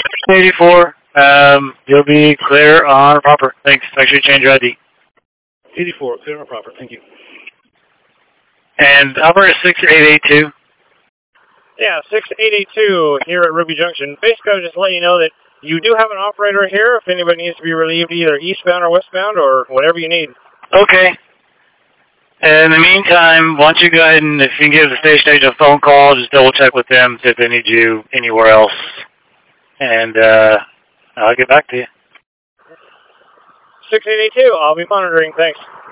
84. You'll be clear on proper. Thanks. Make sure you change your ID. 84, clear on proper. Thank you. And operator 6882. Yeah, 6882 here at Ruby Junction. Basically, I was just letting you know that you do have an operator here if anybody needs to be relieved either eastbound or westbound or whatever you need. Okay. In the meantime, why don't you go ahead and if you can give the station agent a phone call, just double check with them, see if they need you anywhere else. And I'll get back to you. 6882, I'll be monitoring. Thanks.